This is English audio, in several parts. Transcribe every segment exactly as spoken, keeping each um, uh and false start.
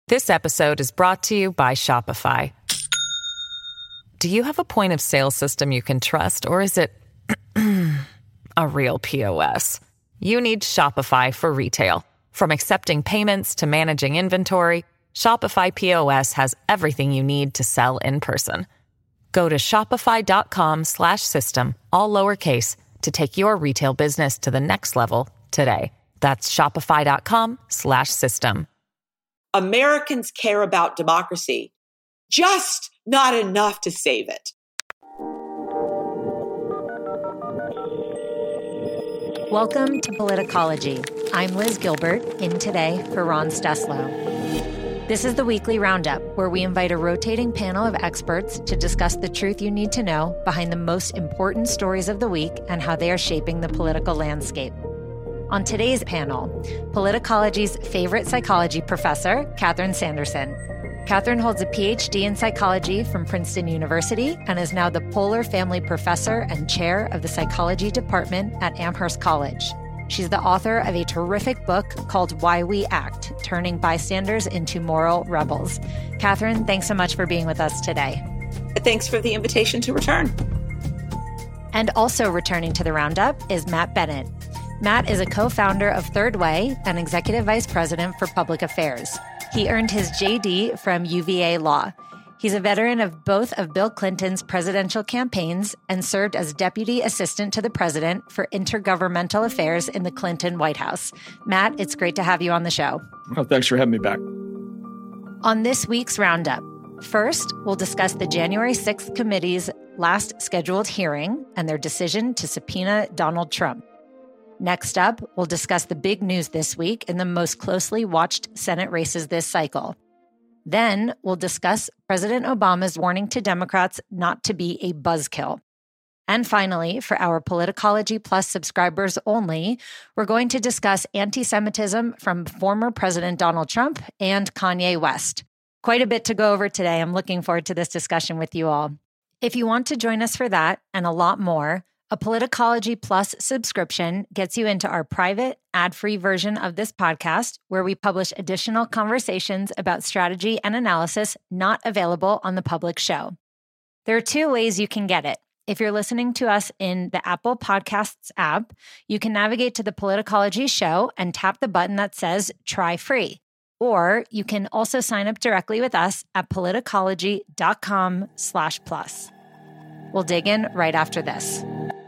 This episode is brought to you by Shopify. Do you have a point of sale system you can trust, or is it a real P O S? You need Shopify for retail. From accepting payments to managing inventory, Shopify P O S has everything you need to sell in person. Go to shopify.com slash system, all lowercase, to take your retail business to the next level today. That's shopify.com slash system. Americans care about democracy, just not enough to save it. Welcome to Politicology. I'm Liz Gilbert, in today for Ron Steslow. This is the weekly roundup, where we invite a rotating panel of experts to discuss the truth you need to know behind the most important stories of the week and how they are shaping the political landscape. On today's panel, Politicology's favorite psychology professor, Catherine Sanderson. Catherine holds a P H D in psychology from Princeton University and is now the Polar Family Professor and Chair of the Psychology Department at Amherst College. She's the author of a terrific book called Why We Act, Turning Bystanders into Moral Rebels. Catherine, thanks so much for being with us today. Thanks for the invitation to return. And also returning to the roundup is Matt Bennett. Matt is a co-founder of Third Way and Executive Vice President for Public Affairs. He earned his J D from U V A Law. He's a veteran of both of Bill Clinton's presidential campaigns and served as Deputy Assistant to the President for Intergovernmental Affairs in the Clinton White House. Matt, it's great to have you on the show. Well, thanks for having me back. On this week's roundup, first, we'll discuss the January sixth committee's last scheduled hearing and their decision to subpoena Donald Trump. Next up, we'll discuss the big news this week in the most closely watched Senate races this cycle. Then we'll discuss President Obama's warning to Democrats not to be a buzzkill. And finally, for our Politicology Plus subscribers only, we're going to discuss anti-Semitism from former President Donald Trump and Kanye West. Quite a bit to go over today. I'm looking forward to this discussion with you all. If you want to join us for that and a lot more, a Politicology Plus subscription gets you into our private, ad-free version of this podcast, where we publish additional conversations about strategy and analysis not available on the public show. There are two ways you can get it. If you're listening to us in the Apple Podcasts app, you can navigate to the Politicology show and tap the button that says Try Free. Or you can also sign up directly with us at politicology.com slash plus. We'll dig in right after this.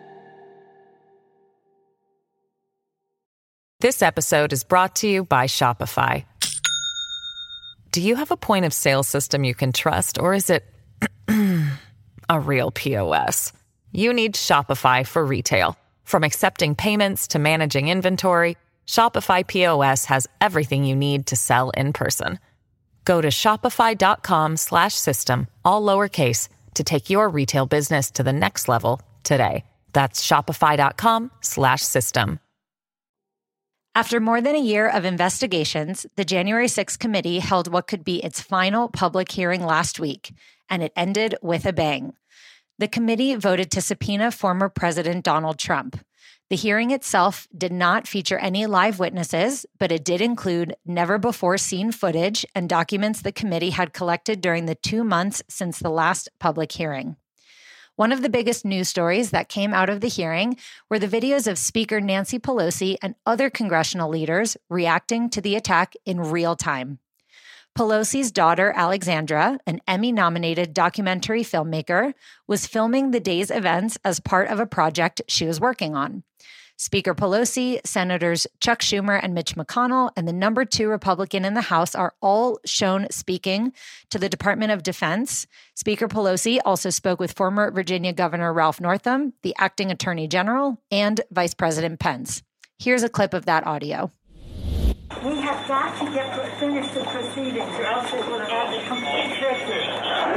This episode is brought to you by Shopify. Do you have a point of sale system you can trust, or is it a real P O S? You need Shopify for retail. From accepting payments to managing inventory, Shopify P O S has everything you need to sell in person. Go to shopify.com slash system, all lowercase, to take your retail business to the next level today. That's shopify.com slash system. After more than a year of investigations, the January sixth committee held what could be its final public hearing last week, and it ended with a bang. The committee voted to subpoena former President Donald Trump. The hearing itself did not feature any live witnesses, but it did include never-before-seen footage and documents the committee had collected during the two months since the last public hearing. One of the biggest news stories that came out of the hearing were the videos of Speaker Nancy Pelosi and other congressional leaders reacting to the attack in real time. Pelosi's daughter, Alexandra, an Emmy-nominated documentary filmmaker, was filming the day's events as part of a project she was working on. Speaker Pelosi, Senators Chuck Schumer and Mitch McConnell, and the number two Republican in the House are all shown speaking to the Department of Defense. Speaker Pelosi also spoke with former Virginia Governor Ralph Northam, the acting Attorney General, and Vice President Pence. Here's a clip of that audio. We have got to get finish the proceedings, or else it will have a complete victory.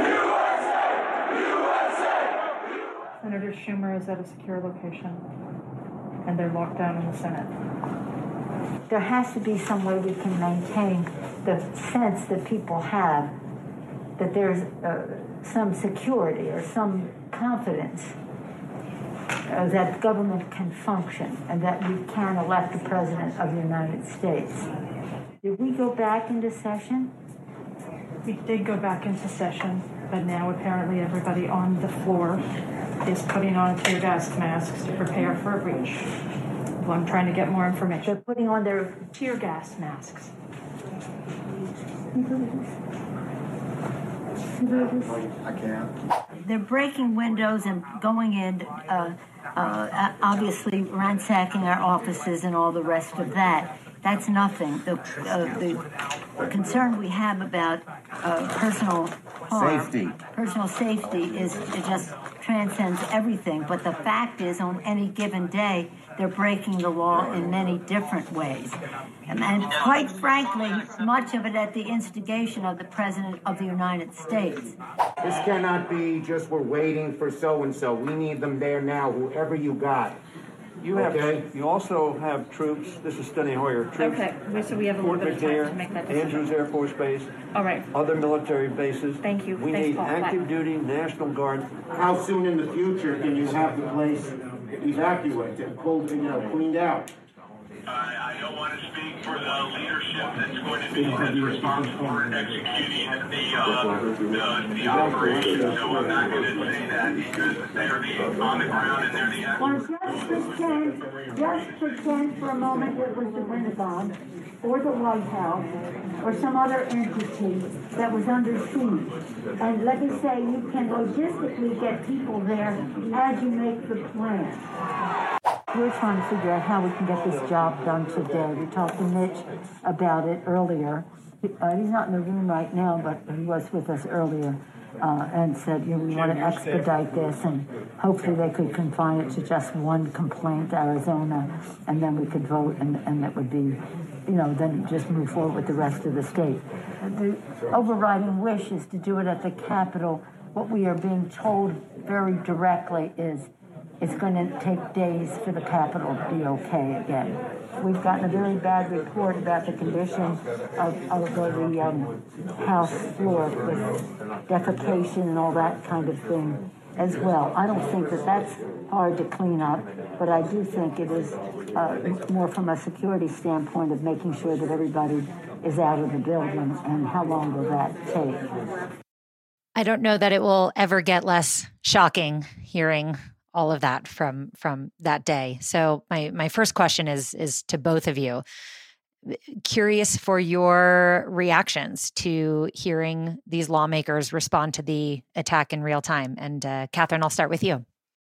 Senator Schumer is at a secure location, and they're locked down in the Senate. There has to be some way we can maintain the sense that people have that there's uh, some security or some confidence uh, that government can function and that we can elect the President of the United States. Did we go back into session We did go back into session, but now apparently everybody on the floor is putting on tear gas masks to prepare for a breach. Well, I'm trying to get more information. They're putting on their Tear gas masks. I can't. They're breaking windows and going in, uh, uh, obviously ransacking our offices and all the rest of that. That's nothing. The, uh, the concern we have about uh, personal harm, Safety. personal safety is it just transcends everything. But the fact is, on any given day, they're breaking the law in many different ways. And, and quite frankly, much of it at the instigation of the President of the United States. This cannot be just we're waiting for so-and-so. We need them there now, whoever you got. You have. Okay. You also have troops. This is Steny Hoyer. Troops. Okay, so we have a little Fort bit of time McNair, to make that decision. Andrews Air Force Base. All right. Other military bases. Thank you. We Thanks, need Paul. active Bye. duty National Guard. How soon in the future can you have the place evacuated, pulled, you know, cleaned out? I, I don't want to speak for the leadership that's going to be that's responsible for executing the uh, the, the operation, so I'm not going to say that because they're the on the ground and they're the. Well, just pretend, just pretend for a moment it was the Pentagon or the White House or some other entity that was under siege. And let me say, you can logistically get people there as you make the plan. We're trying to figure out how we can get this job done today. We talked to Mitch about it earlier. Uh, he's not in the room right now, but he was with us earlier uh, and said, you know, we want to expedite this, and hopefully they could confine it to just one complaint, Arizona, and then we could vote, and, and that would be, you know, then just move forward with the rest of the state. The overriding wish is to do it at the Capitol. What we are being told very directly is it's going to take days for the Capitol to be okay again. We've gotten a very bad report about the condition of, of the um, House floor with defecation and all that kind of thing as well. I don't think that that's hard to clean up, but I do think it is uh, more from a security standpoint of making sure that everybody is out of the building, and how long will that take? I don't know that it will ever get less shocking hearing all of that from from that day. So my my first question is is to both of you. Curious for your reactions to hearing these lawmakers respond to the attack in real time. And uh, Catherine, I'll start with you.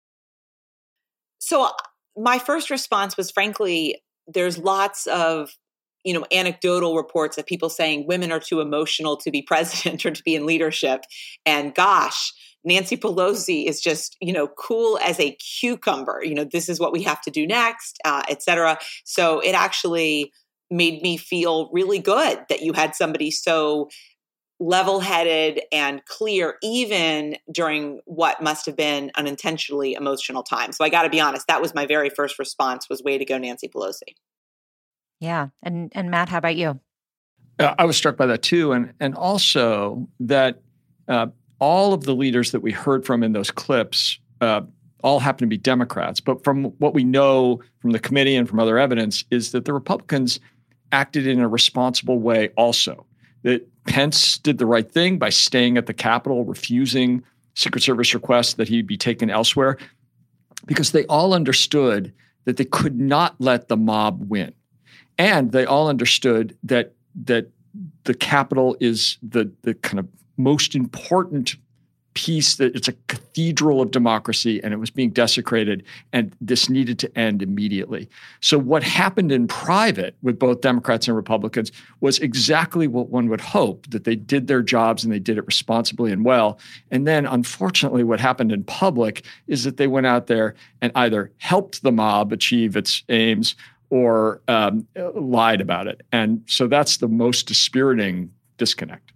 So my first response was, frankly, there's lots of, you know, anecdotal reports of people saying women are too emotional to be president or to be in leadership. And gosh, Nancy Pelosi is just, you know, cool as a cucumber. You know, this is what we have to do next, uh, et cetera. So it actually made me feel really good that you had somebody so level-headed and clear, even during what must have been an intentionally emotional time. So I got to be honest, that was my very first response, was way to go, Nancy Pelosi. Yeah. And and Matt, how about you? Uh, I was struck by that too. And, and also that uh, all of the leaders that we heard from in those clips uh, all happen to be Democrats. But from what we know from the committee and from other evidence is that the Republicans acted in a responsible way also. That Pence did the right thing by staying at the Capitol, refusing Secret Service requests that he be taken elsewhere, because they all understood that they could not let the mob win. And they all understood that that the Capitol is the the kind of most important piece, that it's a cathedral of democracy, and it was being desecrated, and this needed to end immediately. So what happened in private with both Democrats and Republicans was exactly what one would hope, that they did their jobs and they did it responsibly and well. And then, unfortunately, what happened in public is that they went out there and either helped the mob achieve its aims or um, lied about it. And so that's the most dispiriting disconnect.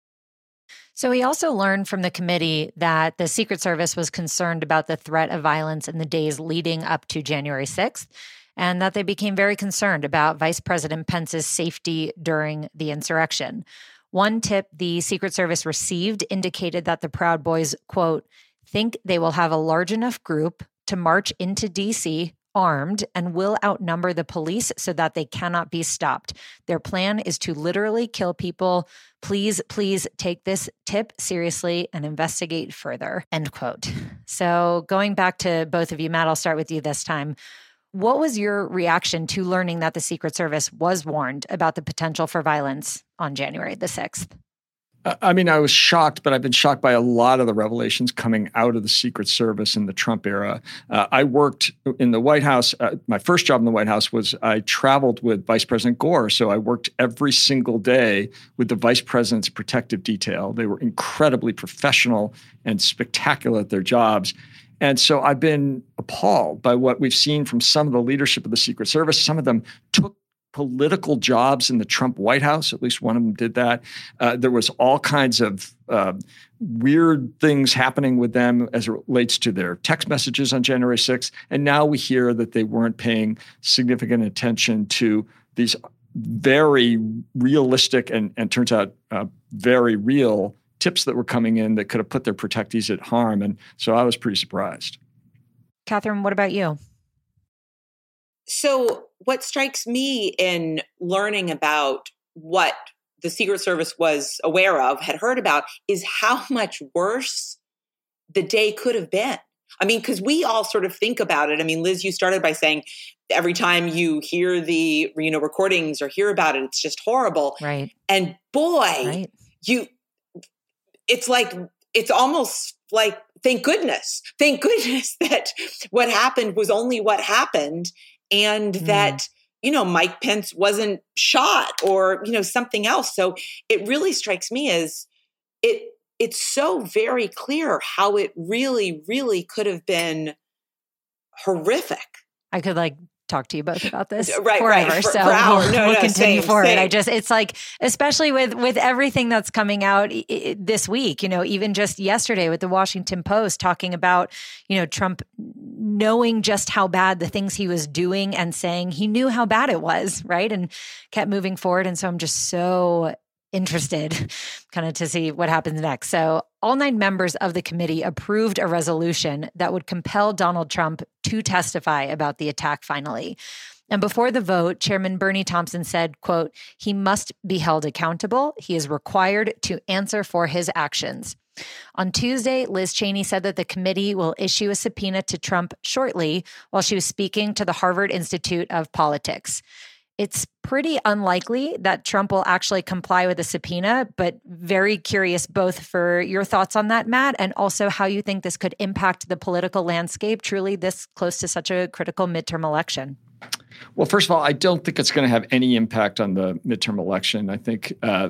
So we also learned from the committee that the Secret Service was concerned about the threat of violence in the days leading up to January sixth, and that they became very concerned about Vice President Pence's safety during the insurrection. One tip the Secret Service received indicated that the Proud Boys, quote, think they will have a large enough group to march into D C armed and will outnumber the police so that they cannot be stopped. Their plan is to literally kill people. Please, please take this tip seriously and investigate further, end quote. So going back to both of you, Matt, I'll start with you this time. What was your reaction to learning that the Secret Service was warned about the potential for violence on January the sixth? I mean, I was shocked, but I've been shocked by a lot of the revelations coming out of the Secret Service in the Trump era. Uh, I worked in the White House. Uh, my first job in the White House was I traveled with Vice President Gore. So I worked every single day with the Vice President's protective detail. They were incredibly professional and spectacular at their jobs. And so I've been appalled by what we've seen from some of the leadership of the Secret Service. Some of them took political jobs in the Trump White House. At least one of them did that. Uh, there was all kinds of uh, weird things happening with them as it relates to their text messages on January sixth. And now we hear that they weren't paying significant attention to these very realistic and, and turns out uh, very real tips that were coming in that could have put their protectees at harm. And so I was pretty surprised. Catherine, what about you? So what strikes me in learning about what the Secret Service was aware of, had heard about, is how much worse the day could have been. I mean, because we all sort of think about it. I mean, Liz, you started by saying every time you hear the, you know, recordings or hear about it, it's just horrible. Right. And boy, right. you, it's like, it's almost like, thank goodness, thank goodness that what happened was only what happened. And mm. that, you know, Mike Pence wasn't shot or, you know, something else. So it really strikes me as it, it's so very clear how it really, really could have been horrific. I could like talk to you both about this right, forever. Right. For, so for we'll, no, we'll no, continue same, forward. Same. I just, it's like, especially with, with everything that's coming out I- I, this week, you know, even just yesterday with the Washington Post talking about, you know, Trump knowing just how bad the things he was doing and saying he knew how bad it was, right? And kept moving forward. And so I'm just so interested kind of to see what happens next. So all nine members of the committee approved a resolution that would compel Donald Trump to testify about the attack finally. And before the vote, Chairman Bernie Thompson said, quote, he must be held accountable. He is required to answer for his actions. On Tuesday, Liz Cheney said that the committee will issue a subpoena to Trump shortly while she was speaking to the Harvard Institute of Politics. It's pretty unlikely that Trump will actually comply with the subpoena, but very curious both for your thoughts on that, Matt, and also how you think this could impact the political landscape truly this close to such a critical midterm election. Well, first of all, I don't think it's going to have any impact on the midterm election. I think uh,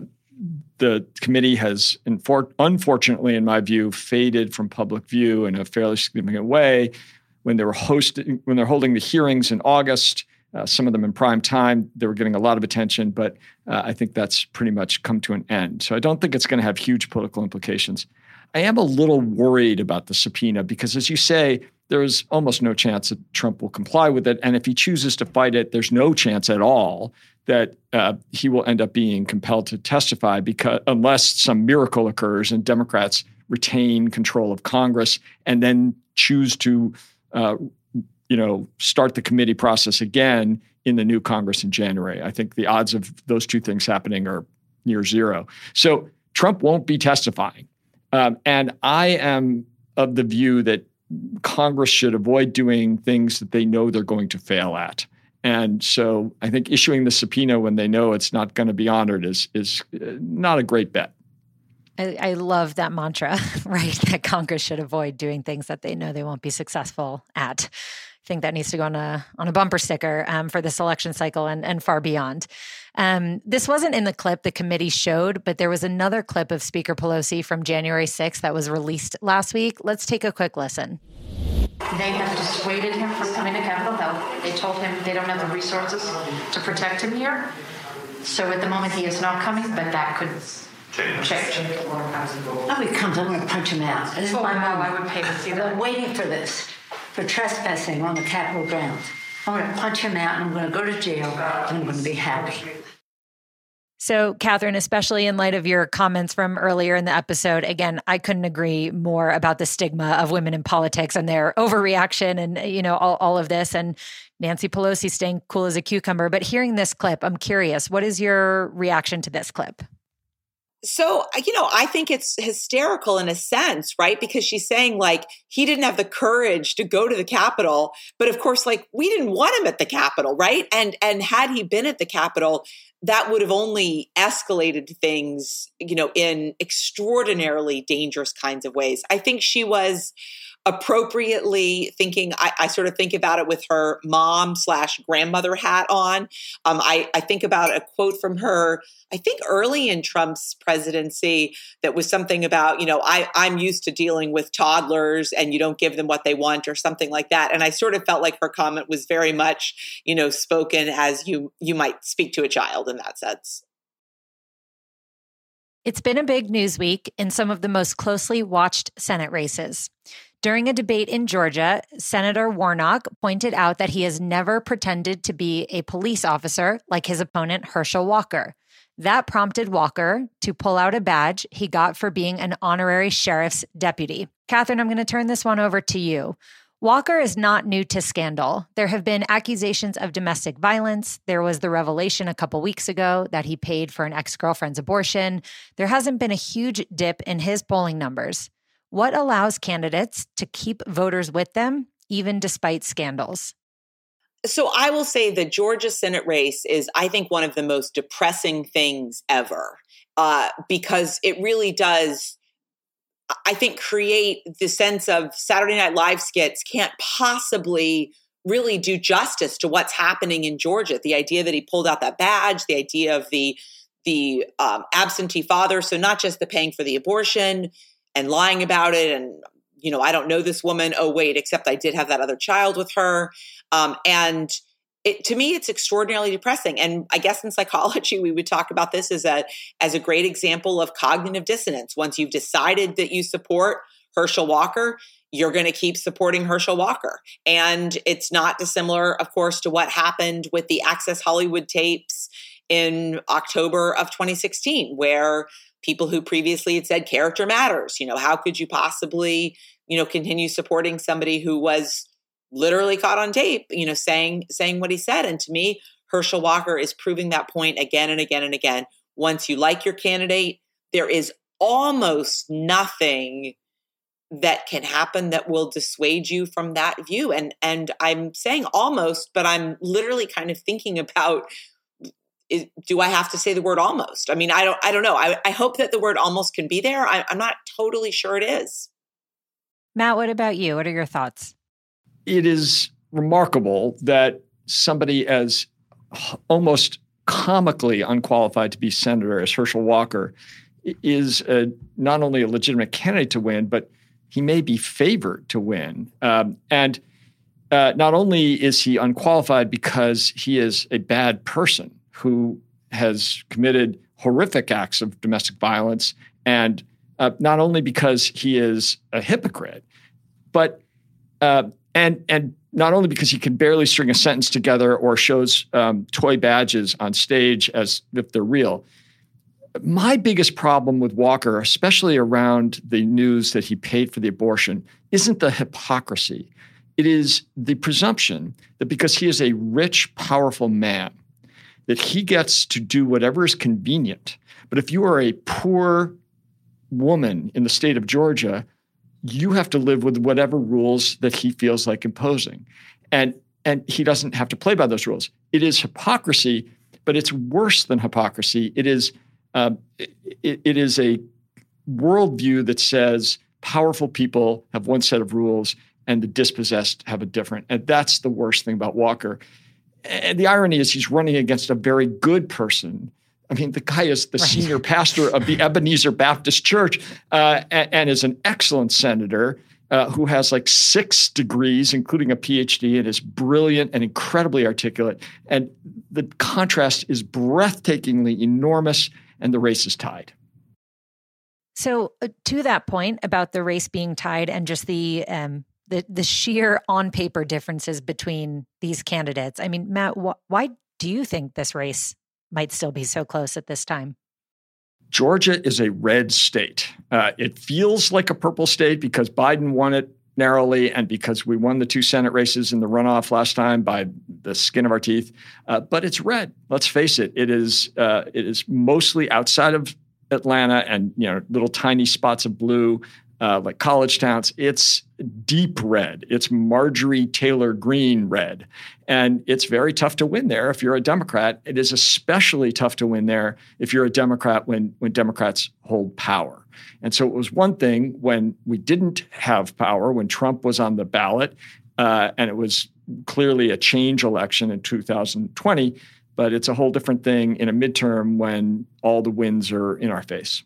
the committee has, infor- unfortunately, in my view, faded from public view in a fairly significant way. When they were hosting, when they're holding the hearings in August, Uh, some of them in prime time, they were getting a lot of attention, but uh, I think that's pretty much come to an end. So I don't think it's going to have huge political implications. I am a little worried about the subpoena because, as you say, there's almost no chance that Trump will comply with it. And if he chooses to fight it, there's no chance at all that uh, he will end up being compelled to testify because unless some miracle occurs and Democrats retain control of Congress and then choose to uh, you know, start the committee process again in the new Congress in January. I think the odds of those two things happening are near zero. So Trump won't be testifying. Um, and I am of the view that Congress should avoid doing things that they know they're going to fail at. And so I think issuing the subpoena when they know it's not going to be honored is, is not a great bet. I, I love that mantra, right? That Congress should avoid doing things that they know they won't be successful at. I think that needs to go on a on a bumper sticker um, for this election cycle and, and far beyond. Um, this wasn't in the clip the committee showed, but there was another clip of Speaker Pelosi from January sixth that was released last week. Let's take a quick listen. They have dissuaded him from coming to Capitol Hill. They told him they don't have the resources to protect him here. So at the moment he is not coming, but that could change. Oh, he comes, I'm going to punch him out. This is oh, my no, mom. I would pay to see that. I'm waiting for this, for trespassing on the Capitol grounds. I'm going to punch him out and I'm going to go to jail and I'm going to be happy. So, Catherine, especially in light of your comments from earlier in the episode, again, I couldn't agree more about the stigma of women in politics and their overreaction and, you know, all, all of this, and Nancy Pelosi staying cool as a cucumber. But hearing this clip, I'm curious, what is your reaction to this clip? So, you know, I think it's hysterical in a sense, right? Because she's saying like he didn't have the courage to go to the Capitol, but of course, like we didn't want him at the Capitol, right? And and had he been at the Capitol, that would have only escalated things, you know, in extraordinarily dangerous kinds of ways. I think she was appropriately thinking, I, I sort of think about it with her mom slash grandmother hat on. Um, I, I think about a quote from her, I think early in Trump's presidency, that was something about, you know, I, I'm used to dealing with toddlers and you don't give them what they want or something like that. And I sort of felt like her comment was very much, you know, spoken as you you might speak to a child in that sense. It's been a big news week in some of the most closely watched Senate races. During a debate in Georgia, Senator Warnock pointed out that he has never pretended to be a police officer like his opponent, Herschel Walker. That prompted Walker to pull out a badge he got for being an honorary sheriff's deputy. Catherine, I'm going to turn this one over to you. Walker is not new to scandal. There have been accusations of domestic violence. There was the revelation a couple weeks ago that he paid for an ex-girlfriend's abortion. There hasn't been a huge dip in his polling numbers. What allows candidates to keep voters with them, even despite scandals? So I will say the Georgia Senate race is, I think, one of the most depressing things ever, uh, because it really does, I think, create the sense of Saturday Night Live skits can't possibly really do justice to what's happening in Georgia. The idea that he pulled out that badge, the idea of the, the um, absentee father, so not just the paying for the abortion and lying about it. And, you know, I don't know this woman. Oh, wait, except I did have that other child with her. Um, and it, to me, it's extraordinarily depressing. And I guess in psychology, we would talk about this as a, as a great example of cognitive dissonance. Once you've decided that you support Herschel Walker, you're going to keep supporting Herschel Walker. And it's not dissimilar, of course, to what happened with the Access Hollywood tapes in October of twenty sixteen, where people who previously had said character matters, you know, how could you possibly, you know, continue supporting somebody who was literally caught on tape, you know, saying, saying what he said. And to me, Herschel Walker is proving that point again and again and again. Once you like your candidate, there is almost nothing that can happen that will dissuade you from that view. And, and I'm saying almost, but I'm literally kind of thinking about, Is, do I have to say the word almost? I mean, I don't, I don't know. I, I hope that the word almost can be there. I, I'm not totally sure it is. Matt, what about you? What are your thoughts? It is remarkable that somebody as almost comically unqualified to be senator as Herschel Walker is a, not only a legitimate candidate to win, but he may be favored to win. Um, and uh, not only is he unqualified because he is a bad person who has committed horrific acts of domestic violence, and uh, not only because he is a hypocrite, but uh, and and not only because he can barely string a sentence together or shows um, toy badges on stage as if they're real. My biggest problem with Walker, especially around the news that he paid for the abortion, isn't the hypocrisy. It is the presumption that because he is a rich, powerful man, that he gets to do whatever is convenient. But if you are a poor woman in the state of Georgia, you have to live with whatever rules that he feels like imposing. And, and he doesn't have to play by those rules. It is hypocrisy, but it's worse than hypocrisy. It is, uh, it, it is a worldview that says powerful people have one set of rules and the dispossessed have a different. And that's the worst thing about Walker. And the irony is he's running against a very good person. I mean, the guy is the right. senior pastor of the Ebenezer Baptist Church uh, and, and is an excellent senator uh, who has like six degrees, including a P H D, and is brilliant and incredibly articulate. And the contrast is breathtakingly enormous, and the race is tied. So uh, to that point about the race being tied and just the um, the the sheer on-paper differences between these candidates, I mean, Matt, wh- why do you think this race might still be so close at this time? Georgia is a red state. Uh, it feels like a purple state because Biden won it narrowly and because we won the two Senate races in the runoff last time by the skin of our teeth. Uh, but it's red. Let's face it. It is uh, it is mostly outside of Atlanta and, you know, little tiny spots of blue, uh, like college towns. It's deep red. It's Marjorie Taylor Greene red. And it's very tough to win there if you're a Democrat. It is especially tough to win there if you're a Democrat when, when Democrats hold power. And so it was one thing when we didn't have power, when Trump was on the ballot, uh, and it was clearly a change election in two thousand twenty. But it's a whole different thing in a midterm when all the wins are in our face.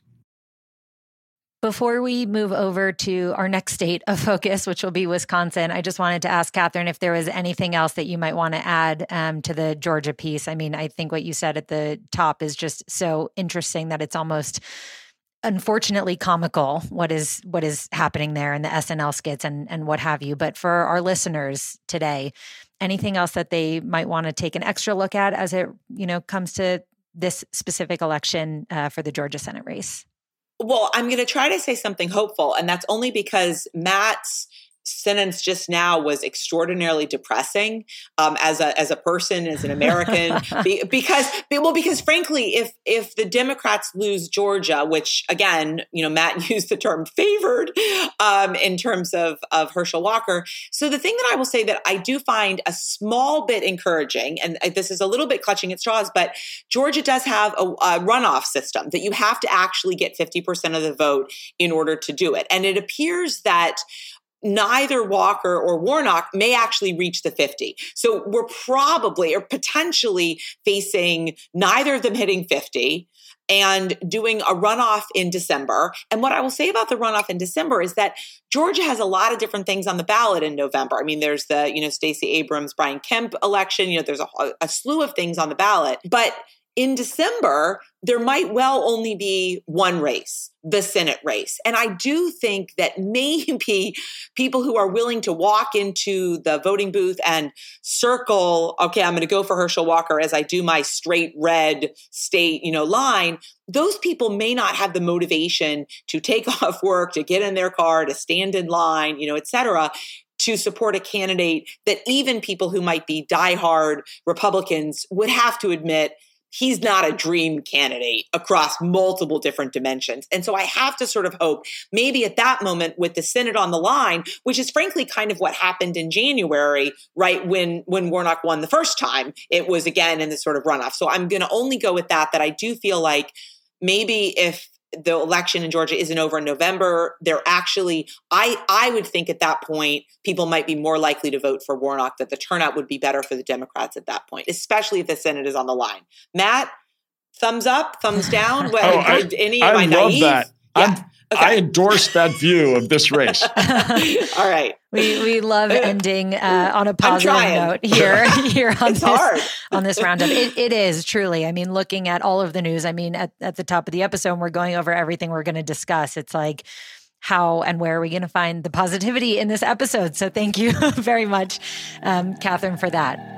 Before we move over to our next state of focus, which will be Wisconsin, I just wanted to ask Catherine if there was anything else that you might want to add um, to the Georgia piece. I mean, I think what you said at the top is just so interesting that it's almost unfortunately comical what is what is happening there in the S N L skits and, and what have you. But for our listeners today, anything else that they might want to take an extra look at as it, you know, comes to this specific election uh, for the Georgia Senate race? Well, I'm going to try to say something hopeful, and that's only because Matt's sentence just now was extraordinarily depressing um, as a as a person, as an American, be, because well, because frankly, if if the Democrats lose Georgia, which again, you know, Matt used the term favored um, in terms of of Herschel Walker. So the thing that I will say that I do find a small bit encouraging, and this is a little bit clutching at straws, but Georgia does have a, a runoff system that you have to actually get fifty percent of the vote in order to do it, and it appears that neither Walker or Warnock may actually reach the fifty. So we're probably or potentially facing neither of them hitting fifty and doing a runoff in December. And what I will say about the runoff in December is that Georgia has a lot of different things on the ballot in November. I mean, there's the, you know, Stacey Abrams, Brian Kemp election, you know, there's a, a slew of things on the ballot. But in December, there might well only be one race, the Senate race. And I do think that maybe people who are willing to walk into the voting booth and circle, okay, I'm going to go for Herschel Walker as I do my straight red state, you know, line, those people may not have the motivation to take off work, to get in their car, to stand in line, you know, et cetera, to support a candidate that even people who might be diehard Republicans would have to admit he's not a dream candidate across multiple different dimensions. And so I have to sort of hope maybe at that moment with the Senate on the line, which is frankly kind of what happened in January, right? When, when Warnock won the first time, it was again in this sort of runoff. So I'm going to only go with that, that I do feel like maybe if the election in Georgia isn't over in November, they're actually, I, I would think at that point, people might be more likely to vote for Warnock, that the turnout would be better for the Democrats at that point, especially if the Senate is on the line. Matt, thumbs up, thumbs down? What, oh, I, any, I am I love naive? that. Yeah. Okay. I endorse that view of this race. All right. We we love ending uh, on a positive note here here on it's this hard. on this roundup. It, it is truly. I mean, looking at all of the news. I mean, at, at the top of the episode, we're going over everything we're going to discuss. It's like, how and where are we going to find the positivity in this episode? So thank you very much, um, Catherine, for that.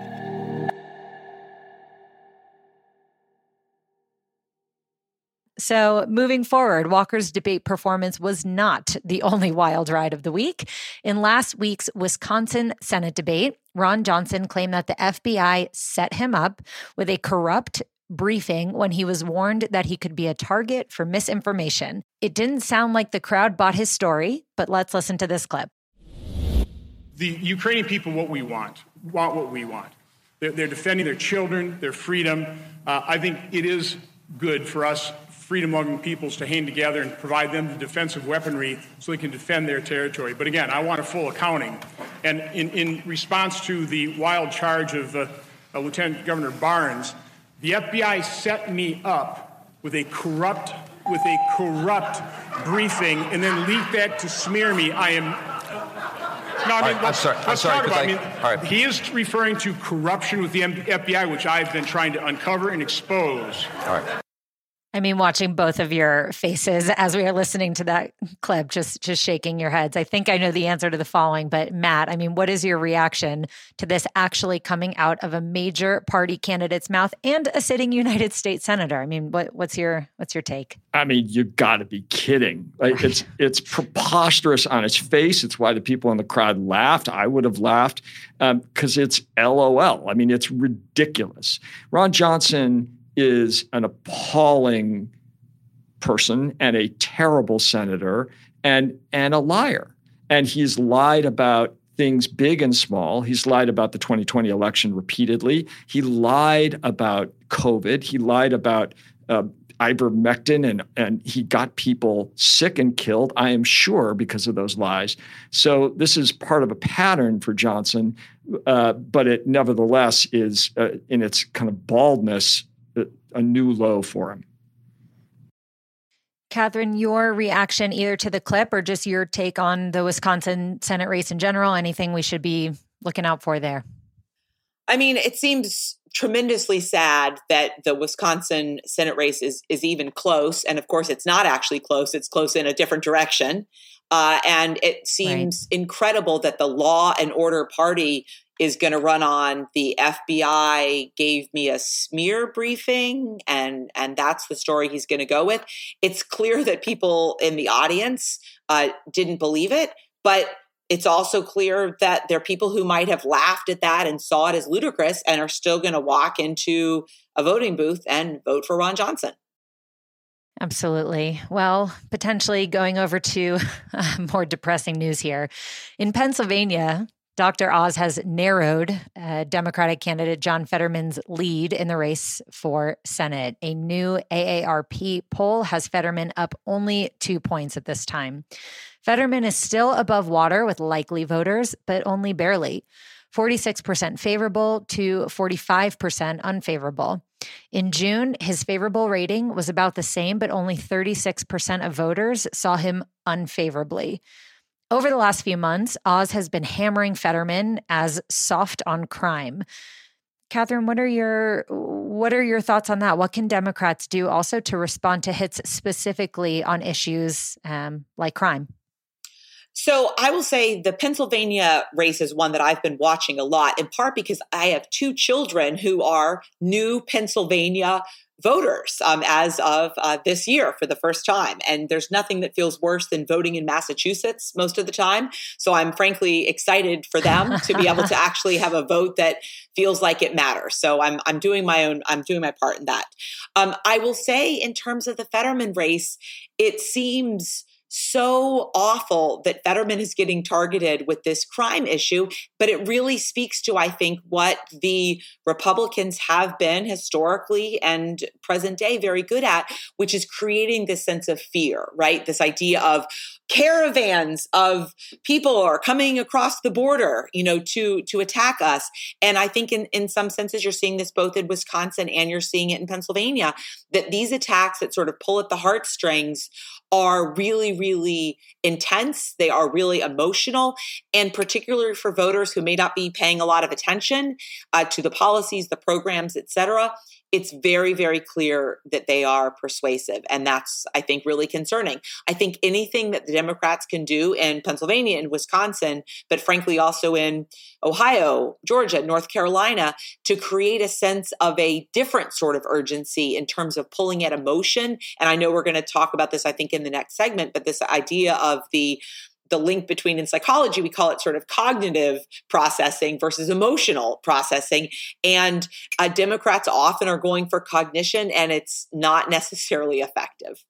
So moving forward, Walker's debate performance was not the only wild ride of the week. In last week's Wisconsin Senate debate, Ron Johnson claimed that the F B I set him up with a corrupt briefing when he was warned that he could be a target for misinformation. It didn't sound like the crowd bought his story, but let's listen to this clip. The Ukrainian people, what we want, want what we want. They're, they're defending their children, their freedom. Uh, I think it is good for us freedom-loving peoples to hang together and provide them the defensive weaponry so they can defend their territory. But again, I want a full accounting. And in, in response to the wild charge of uh, uh, Lieutenant Governor Barnes, the F B I set me up with a corrupt, with a corrupt briefing and then leaked that to smear me. I am. No, I mean, right, I'm sorry. I'm let's sorry. talk about. I, I mean, all right. he is referring to corruption with the F B I, which I've been trying to uncover and expose. All right. I mean, watching both of your faces as we are listening to that clip, just just shaking your heads. I think I know the answer to the following, but Matt, I mean, what is your reaction to this actually coming out of a major party candidate's mouth and a sitting United States senator? I mean, what, what's your what's your take? I mean, you got to be kidding! Like, Right. It's it's preposterous on its face. It's why the people in the crowd laughed. I would have laughed because um, it's L O L. I mean, it's ridiculous. Ron Johnson is an appalling person and a terrible senator and and a liar. And he's lied about things big and small. He's lied about the twenty twenty election repeatedly. He lied about COVID. He lied about uh, ivermectin, and, and he got people sick and killed, I am sure, because of those lies. So this is part of a pattern for Johnson, uh, but it nevertheless is, uh, in its kind of baldness, a new low for him. Catherine, your reaction either to the clip or just your take on the Wisconsin Senate race in general, anything we should be looking out for there? I mean, it seems tremendously sad that the Wisconsin Senate race is is even close. And of course, it's not actually close. It's close in a different direction. Uh, and it seems right. incredible that the Law and Order Party is going to run on the F B I gave me a smear briefing, and and that's the story he's going to go with. It's clear that people in the audience uh, didn't believe it, but it's also clear that there are people who might have laughed at that and saw it as ludicrous and are still going to walk into a voting booth and vote for Ron Johnson. Absolutely. Well, potentially going over to uh, more depressing news here. In Pennsylvania, Doctor Oz has narrowed uh, Democratic candidate John Fetterman's lead in the race for Senate. A new A A R P poll has Fetterman up only two points at this time. Fetterman is still above water with likely voters, but only barely. forty-six percent favorable to forty-five percent unfavorable. In June, his favorable rating was about the same, but only thirty-six percent of voters saw him unfavorably. Over the last few months, Oz has been hammering Fetterman as soft on crime. Catherine, what are your what are your thoughts on that? What can Democrats do also to respond to hits specifically on issues um, like crime? So I will say the Pennsylvania race is one that I've been watching a lot, in part because I have two children who are new Pennsylvania voters um, as of uh, this year for the first time. And there's nothing that feels worse than voting in Massachusetts most of the time. So I'm frankly excited for them to be able to actually have a vote that feels like it matters. So I'm I'm doing my own, I'm doing my part in that. Um, I will say in terms of the Fetterman race, it seems so awful that Fetterman is getting targeted with this crime issue, but it really speaks to, I think, what the Republicans have been historically and present day very good at, which is creating this sense of fear, right? This idea of caravans of people are coming across the border, you know, to to attack us. And I think in, in some senses, you're seeing this both in Wisconsin and you're seeing it in Pennsylvania, that these attacks that sort of pull at the heartstrings are really, really intense. They are really emotional. And particularly for voters who may not be paying a lot of attention uh, to the policies, the programs, et cetera, it's very, very clear that they are persuasive. And that's, I think, really concerning. I think anything that the Democrats can do in Pennsylvania and Wisconsin, but frankly also in Ohio, Georgia, North Carolina, to create a sense of a different sort of urgency in terms of pulling at emotion. And I know we're going to talk about this, I think, in the next segment, but this idea of the the link between, in psychology, we call it sort of cognitive processing versus emotional processing. And uh, Democrats often are going for cognition, and it's not necessarily effective.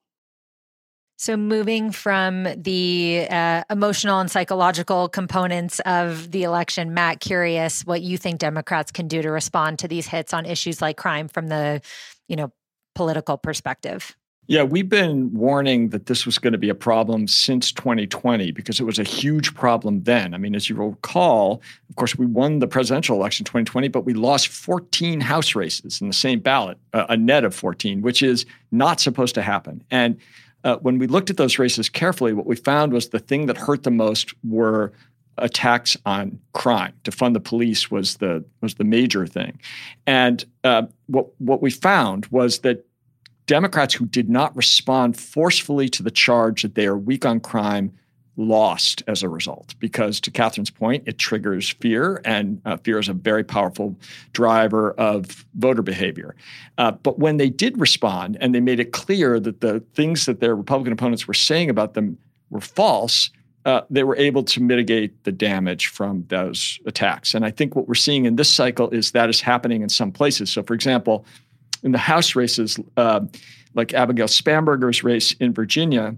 So moving from the uh, emotional and psychological components of the election, Matt, curious what you think Democrats can do to respond to these hits on issues like crime from the, you know, political perspective. Yeah, we've been warning that this was going to be a problem since twenty twenty because it was a huge problem then. I mean, as you recall, of course, we won the presidential election in twenty twenty, but we lost fourteen House races in the same ballot, uh, a net of fourteen, which is not supposed to happen. And uh, when we looked at those races carefully, what we found was the thing that hurt the most were attacks on crime. To fund the police was the was the major thing. And uh, what what we found was that Democrats who did not respond forcefully to the charge that they are weak on crime lost as a result, because to Catherine's point, it triggers fear, and uh, fear is a very powerful driver of voter behavior. Uh, but when they did respond and they made it clear that the things that their Republican opponents were saying about them were false, uh, they were able to mitigate the damage from those attacks. And I think what we're seeing in this cycle is that is happening in some places. So, for example, in the House races, uh, like Abigail Spanberger's race in Virginia,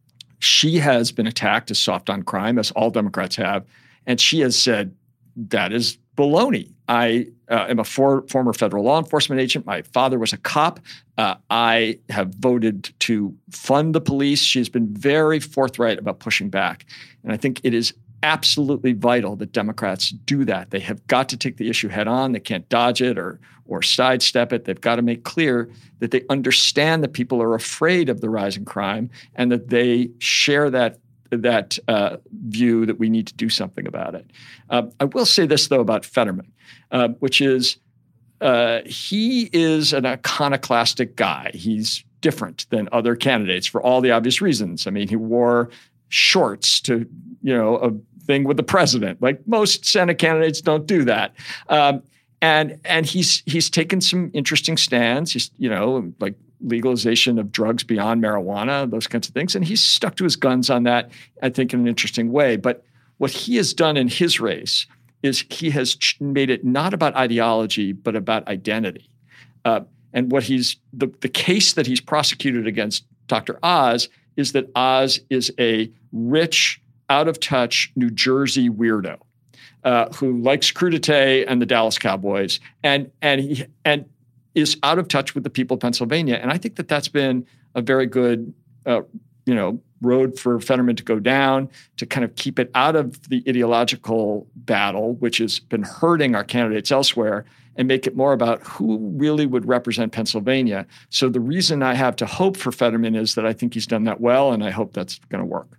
she has been attacked as soft on crime, as all Democrats have, and she has said, that is baloney. I uh, am a for, former federal law enforcement agent. My father was a cop. Uh, I have voted to fund the police. She has been very forthright about pushing back. And I think it is absolutely vital that Democrats do that. They have got to take the issue head on. They can't dodge it or or sidestep it. They've got to make clear that they understand that people are afraid of the rise in crime and that they share that that uh, view that we need to do something about it. Uh, I will say this, though, about Fetterman, uh, which is uh, he is an iconoclastic guy. He's different than other candidates for all the obvious reasons. I mean, he wore shorts to, you know, a thing with the president. Like most Senate candidates don't do that. Um, and and he's he's taken some interesting stands. He's, you know, like legalization of drugs beyond marijuana, those kinds of things. And he's stuck to his guns on that, I think, in an interesting way. But what he has done in his race is he has ch- made it not about ideology, but about identity. Uh, and what he's the, the case that he's prosecuted against Doctor Oz is that Oz is a rich, out-of-touch New Jersey weirdo uh, who likes crudité and the Dallas Cowboys, and and he and is out of touch with the people of Pennsylvania. And I think that that's been a very good, uh, you know, road for Fetterman to go down, to kind of keep it out of the ideological battle, which has been hurting our candidates elsewhere, and make it more about who really would represent Pennsylvania. So the reason I have to hope for Fetterman is that I think he's done that well, and I hope that's going to work.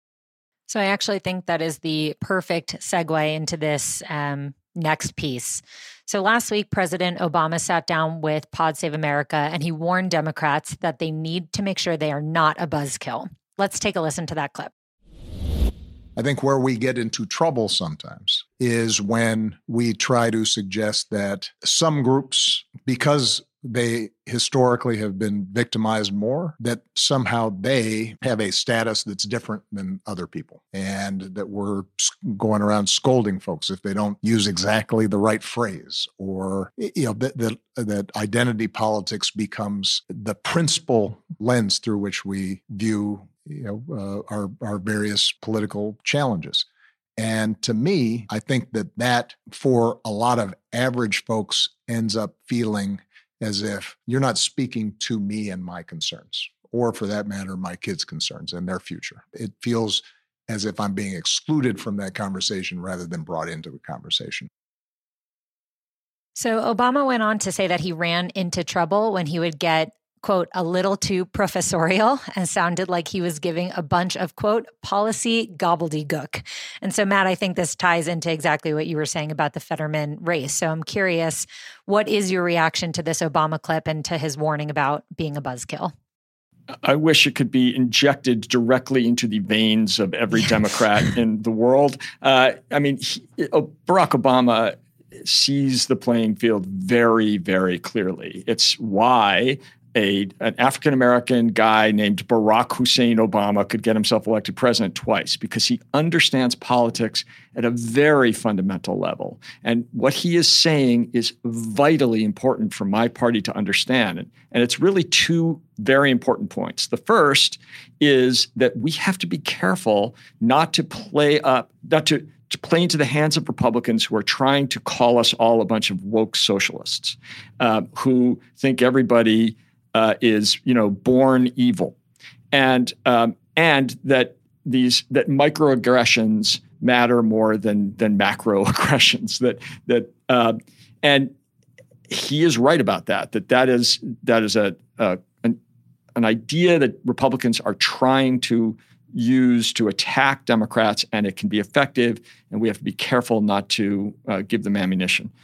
So I actually think that is the perfect segue into this um, next piece. So last week, President Obama sat down with Pod Save America, and he warned Democrats that they need to make sure they are not a buzzkill. Let's take a listen to that clip. I think where we get into trouble sometimes is when we try to suggest that some groups, because they historically have been victimized more, that somehow they have a status that's different than other people, and that we're going around scolding folks if they don't use exactly the right phrase, or, you know, that that, that identity politics becomes the principal lens through which we view, you know, uh, our our various political challenges. And to me, I think that that for a lot of average folks ends up feeling as if you're not speaking to me and my concerns, or for that matter, my kids' concerns and their future. It feels as if I'm being excluded from that conversation rather than brought into the conversation. So Obama went on to say that he ran into trouble when he would get, quote, a little too professorial and sounded like he was giving a bunch of, quote, policy gobbledygook. And so, Matt, I think this ties into exactly what you were saying about the Fetterman race. So I'm curious, what is your reaction to this Obama clip and to his warning about being a buzzkill? I wish it could be injected directly into the veins of every Democrat in the world. Uh, I mean, he, Barack Obama sees the playing field very, very clearly. It's why A, an African-American guy named Barack Hussein Obama could get himself elected president twice, because he understands politics at a very fundamental level. And what he is saying is vitally important for my party to understand. And, and it's really two very important points. The first is that we have to be careful not to play up, not to, to play into the hands of Republicans who are trying to call us all a bunch of woke socialists, uh, who think everybody Uh, is, you know, born evil, and um, and that these that microaggressions matter more than than macroaggressions. That that uh, and he is right about that. That that is that is a, a an, an idea that Republicans are trying to use to attack Democrats, and it can be effective. And we have to be careful not to uh, give them ammunition.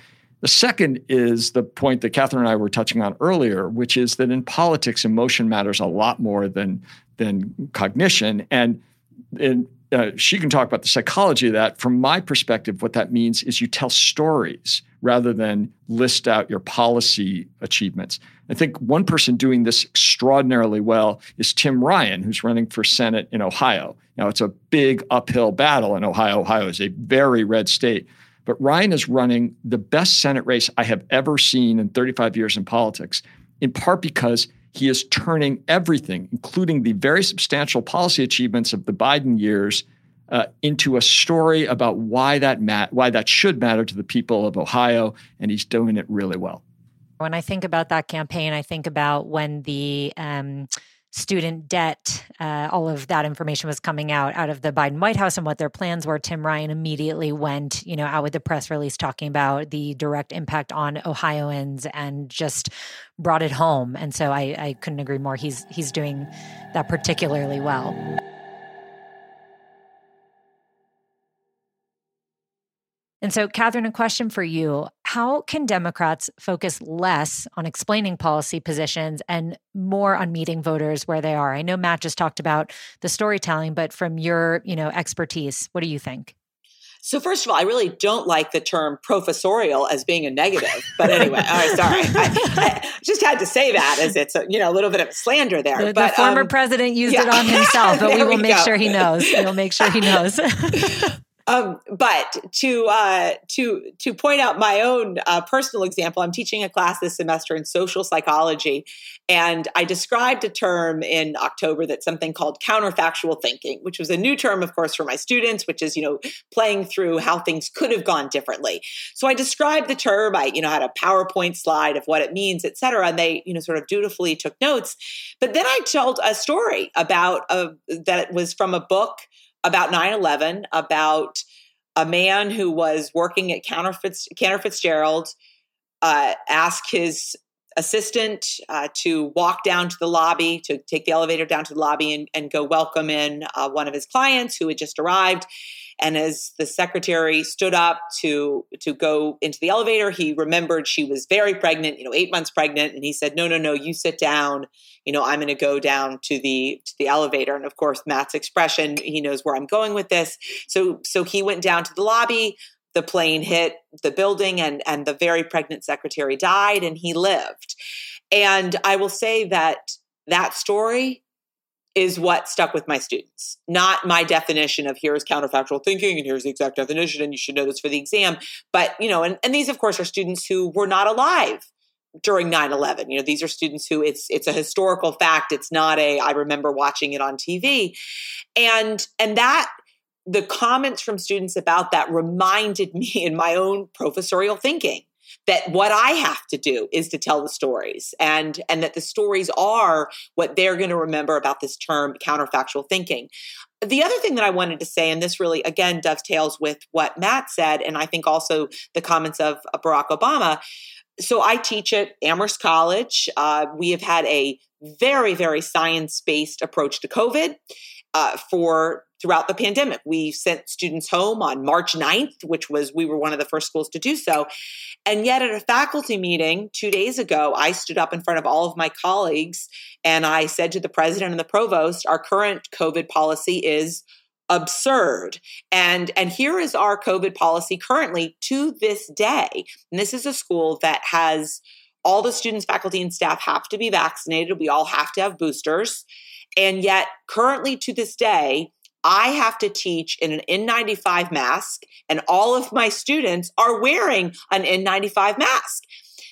The second is the point that Catherine and I were touching on earlier, which is that in politics, emotion matters a lot more than, than cognition. And in, uh, she can talk about the psychology of that. From my perspective, what that means is you tell stories rather than list out your policy achievements. I think one person doing this extraordinarily well is Tim Ryan, who's running for Senate in Ohio. Now, it's a big uphill battle in Ohio. Ohio is a very red state. But Ryan is running the best Senate race I have ever seen in thirty-five years in politics, in part because he is turning everything, including the very substantial policy achievements of the Biden years, uh, into a story about why that mat- why that should matter to the people of Ohio, and he's doing it really well. When I think about that campaign, I think about when the um, student debt, uh, all of that information was coming out out of the Biden White House and what their plans were. Tim Ryan immediately went, you know, out with the press release talking about the direct impact on Ohioans and just brought it home. And so I, I couldn't agree more. He's he's doing that particularly well. And so, Catherine, a question for you. How can Democrats focus less on explaining policy positions and more on meeting voters where they are? I know Matt just talked about the storytelling, but from your, you know, expertise, what do you think? So first of all, I really don't like the term professorial as being a negative. But anyway, oh, sorry. I, I just had to say that as it's a, you know, a little bit of slander there. The, but, the former um, president used yeah. it on himself, but we will we make go. sure he knows. We'll make sure he knows. Um, but to uh, to to point out my own uh, personal example, I'm teaching a class this semester in social psychology, and I described a term in October that's something called counterfactual thinking, which was a new term, of course, for my students, which is, you know, playing through how things could have gone differently. So I described the term. I, you know, had a PowerPoint slide of what it means, et cetera, and they, you know, sort of dutifully took notes. But then I told a story about a, that was from a book about nine eleven, about a man who was working at Cantor, Fitz, Cantor Fitzgerald, uh, asked his assistant uh, to walk down to the lobby, to take the elevator down to the lobby and, and go welcome in uh, one of his clients who had just arrived. And as the secretary stood up to, to go into the elevator, he remembered she was very pregnant, you know, eight months pregnant. And he said, no, no, no, you sit down. You know, I'm going to go down to the to the elevator. And of course, Matt's expression, he knows where I'm going with this. So so he went down to the lobby. The plane hit the building and, and the very pregnant secretary died and he lived. And I will say that that story is what stuck with my students, not my definition of here's counterfactual thinking and here's the exact definition and you should know this for the exam. But, you know, and, and these, of course, are students who were not alive during nine eleven. You know, these are students who it's it's a historical fact. It's not a, I remember watching it on T V. And, and that, the comments from students about that reminded me in my own professorial thinking that what I have to do is to tell the stories and, and that the stories are what they're going to remember about this term counterfactual thinking. The other thing that I wanted to say, and this really, again, dovetails with what Matt said, and I think also the comments of Barack Obama. So I teach at Amherst College. Uh, we have had a very, very science-based approach to COVID uh, for throughout the pandemic. We sent students home on March ninth, which was, we were one of the first schools to do so. And yet at a faculty meeting two days ago, I stood up in front of all of my colleagues and I said to the president and the provost, our current COVID policy is absurd. And, and here is our COVID policy currently to this day. And this is a school that has all the students, faculty, and staff have to be vaccinated. We all have to have boosters. And yet currently to this day, I have to teach in an N ninety-five mask, and all of my students are wearing an N ninety-five mask.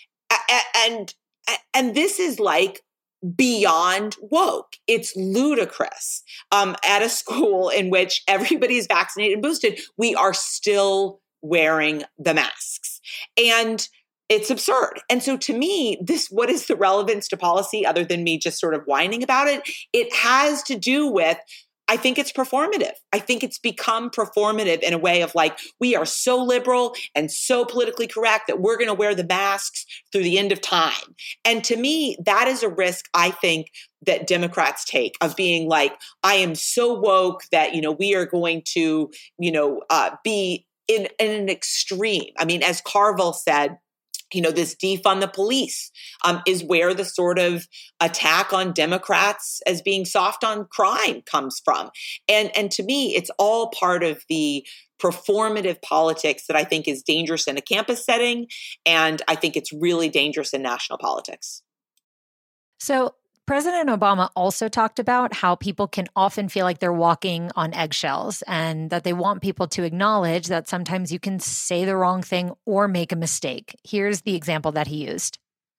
And, and this is like beyond woke. It's ludicrous. Um, at a school in which everybody's vaccinated and boosted, we are still wearing the masks. And it's absurd. And so to me, this, what is the relevance to policy other than me just sort of whining about it? It has to do with, I think it's performative. I think it's become performative in a way of like, we are so liberal and so politically correct that we're going to wear the masks through the end of time. And to me, that is a risk, I think, that Democrats take of being like, I am so woke that, you know, we are going to, you know, uh, be in, in an extreme. I mean, as Carville said, You know, this defund the police um, is where the sort of attack on Democrats as being soft on crime comes from. And, and to me, it's all part of the performative politics that I think is dangerous in a campus setting. And I think it's really dangerous in national politics. So President Obama also talked about how people can often feel like they're walking on eggshells and that they want people to acknowledge that sometimes you can say the wrong thing or make a mistake. Here's the example that he used.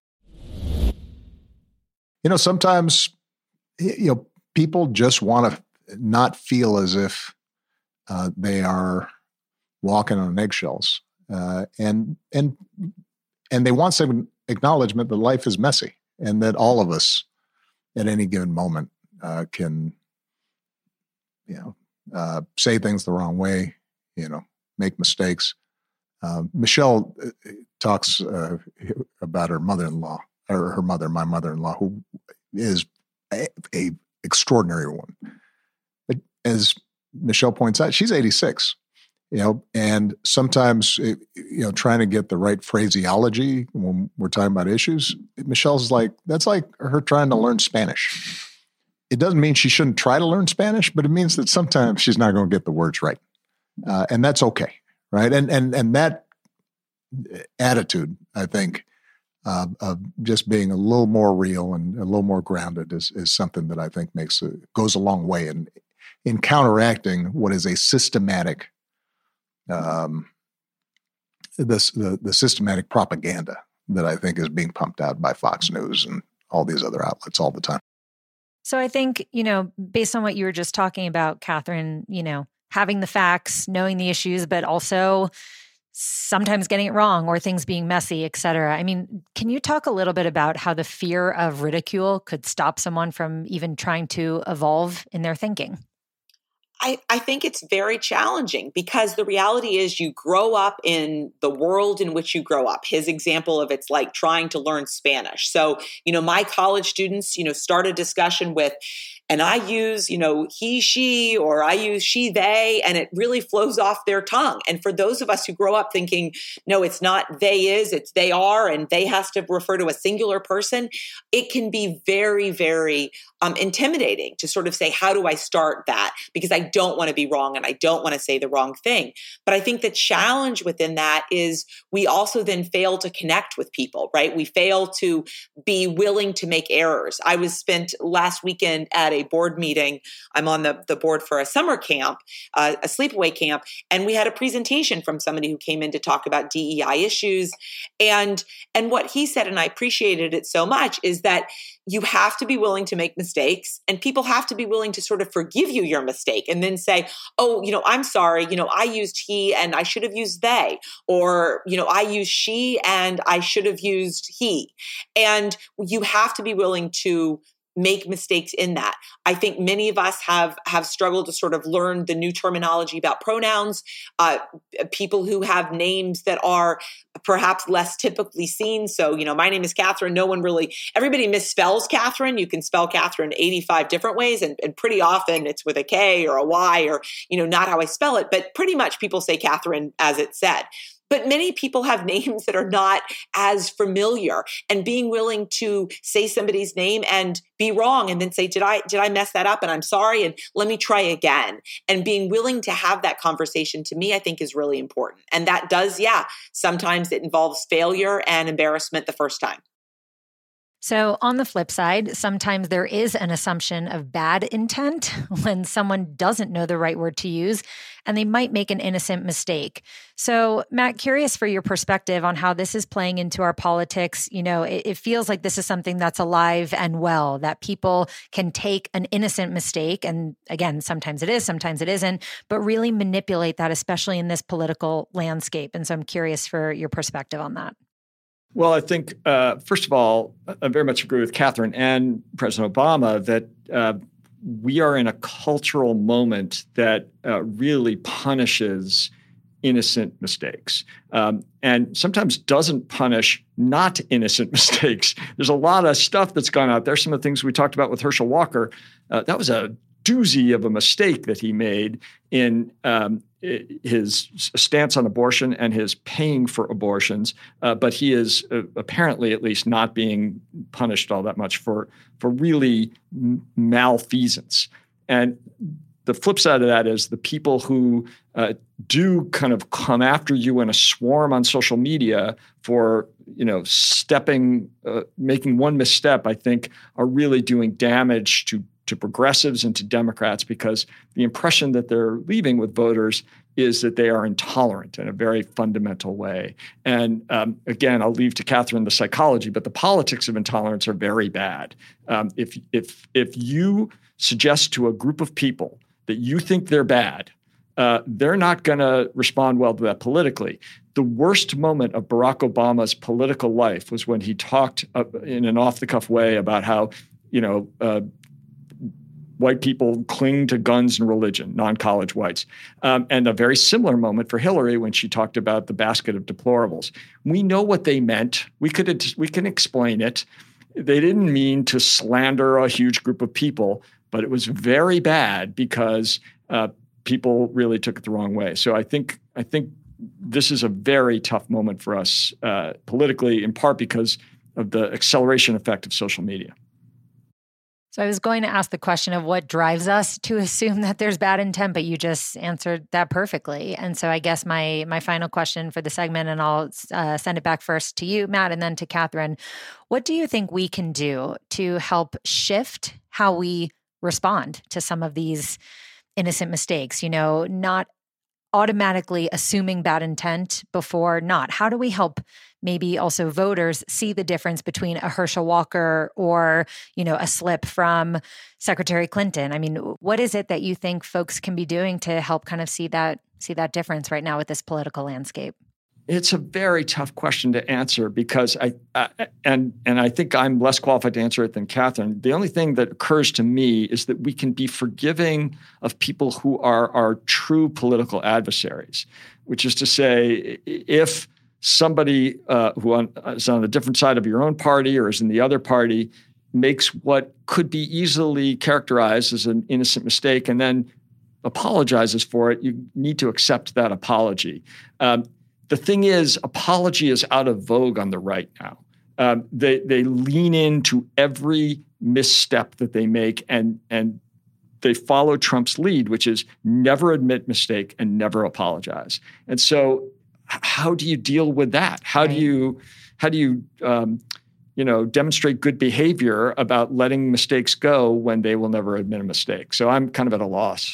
You know, sometimes, you know, people just want to not feel as if uh, they are walking on eggshells, uh, and and and they want some acknowledgement that life is messy and that all of us at any given moment uh, can, you know, uh, say things the wrong way, you know, make mistakes. Uh, Michelle talks uh, about her mother-in-law, or her mother, my mother-in-law, who is a, a extraordinary woman. But as Michelle points out, she's eighty-six, you know, and sometimes, you know, trying to get the right phraseology when we're talking about issues, Michelle's like, that's like her trying to learn Spanish. It doesn't mean she shouldn't try to learn Spanish, but it means that sometimes she's not going to get the words right. Uh, and that's okay, right? And and and that attitude, I think, uh, of just being a little more real and a little more grounded is is something that I think makes a, goes a long way in in counteracting what is a systematic, um, this the the systematic propaganda that I think is being pumped out by Fox News and all these other outlets all the time. So I think, you know, based on what you were just talking about, Catherine, you know, having the facts, knowing the issues, but also sometimes getting it wrong or things being messy, et cetera. I mean, can you talk a little bit about how the fear of ridicule could stop someone from even trying to evolve in their thinking? I, I think it's very challenging because the reality is you grow up in the world in which you grow up. His example of it's like trying to learn Spanish. So, you know, my college students, you know, start a discussion with, and I use, you know, he, she, or I use she, they, and it really flows off their tongue. And for those of us who grow up thinking, no, it's not they is, it's they are, and they has to refer to a singular person, it can be very, very um, intimidating to sort of say, how do I start that? Because I don't want to be wrong and I don't want to say the wrong thing. But I think the challenge within that is we also then fail to connect with people, right? We fail to be willing to make errors. I was spent last weekend at a board meeting. I'm on the, the board for a summer camp, uh, a sleepaway camp, and we had a presentation from somebody who came in to talk about D E I issues. And, and what he said, and I appreciated it so much, is that you have to be willing to make mistakes and people have to be willing to sort of forgive you your mistake and then say, oh, you know, I'm sorry, you know, I used he and I should have used they, or, you know, I used she and I should have used he. And you have to be willing to make mistakes in that. I think many of us have have struggled to sort of learn the new terminology about pronouns. Uh, people who have names that are perhaps less typically seen. So, you know, my name is Catherine. No one really, everybody misspells Catherine. You can spell Catherine eighty-five different ways, and, and pretty often it's with a K or a Y or, you know, not how I spell it. But pretty much people say Catherine as it's said. But many people have names that are not as familiar, and being willing to say somebody's name and be wrong and then say, did I did I mess that up? And I'm sorry. And let me try again. And being willing to have that conversation, to me, I think is really important. And that does, yeah, sometimes it involves failure and embarrassment the first time. So on the flip side, sometimes there is an assumption of bad intent when someone doesn't know the right word to use, and they might make an innocent mistake. So Matt, curious for your perspective on how this is playing into our politics. You know, it, it feels like this is something that's alive and well, that people can take an innocent mistake, and again, sometimes it is, sometimes it isn't, but really manipulate that, especially in this political landscape. And so I'm curious for your perspective on that. Well, I think, uh, first of all, I very much agree with Catherine and President Obama that uh, we are in a cultural moment that uh, really punishes innocent mistakes um, and sometimes doesn't punish not innocent mistakes. There's a lot of stuff that's gone out there. Some of the things we talked about with Herschel Walker, uh, that was a doozy of a mistake that he made in um, his stance on abortion and his paying for abortions, uh, but he is uh, apparently at least not being punished all that much for for really malfeasance. And the flip side of that is the people who uh, do kind of come after you in a swarm on social media for, you know, stepping, uh, making one misstep, I think, are really doing damage to to progressives and to Democrats, because the impression that they're leaving with voters is that they are intolerant in a very fundamental way. And um, again, I'll leave to Catherine the psychology, but the politics of intolerance are very bad. Um, if if if you suggest to a group of people that you think they're bad, uh, they're not going to respond well to that politically. The worst moment of Barack Obama's political life was when he talked uh, in an off-the-cuff way about how, you know, uh, white people cling to guns and religion, non-college whites. Um, and a very similar moment for Hillary when she talked about the basket of deplorables. We know what they meant. We could we can explain it. They didn't mean to slander a huge group of people, but it was very bad because uh, people really took it the wrong way. So I think I think this is a very tough moment for us uh, politically, in part because of the acceleration effect of social media. So I was going to ask the question of what drives us to assume that there's bad intent, but you just answered that perfectly. And so I guess my my final question for the segment, and I'll uh, send it back first to you, Matt, and then to Catherine. What do you think we can do to help shift how we respond to some of these innocent mistakes? You know, not automatically assuming bad intent before not. How do we help maybe also voters see the difference between a Herschel Walker or, you know, a slip from Secretary Clinton? I mean, what is it that you think folks can be doing to help kind of see that see that difference right now with this political landscape? It's a very tough question to answer because I, I and and I think I'm less qualified to answer it than Catherine. The only thing that occurs to me is that we can be forgiving of people who are our true political adversaries, which is to say, if somebody uh, who on, is on a different side of your own party or is in the other party makes what could be easily characterized as an innocent mistake and then apologizes for it, you need to accept that apology. Um, The thing is, apology is out of vogue on the right now. Um, they they lean into every misstep that they make, and and they follow Trump's lead, which is never admit mistake and never apologize. And so, how do you deal with that? How do you how do you um, you know demonstrate good behavior about letting mistakes go when they will never admit a mistake? So I'm kind of at a loss.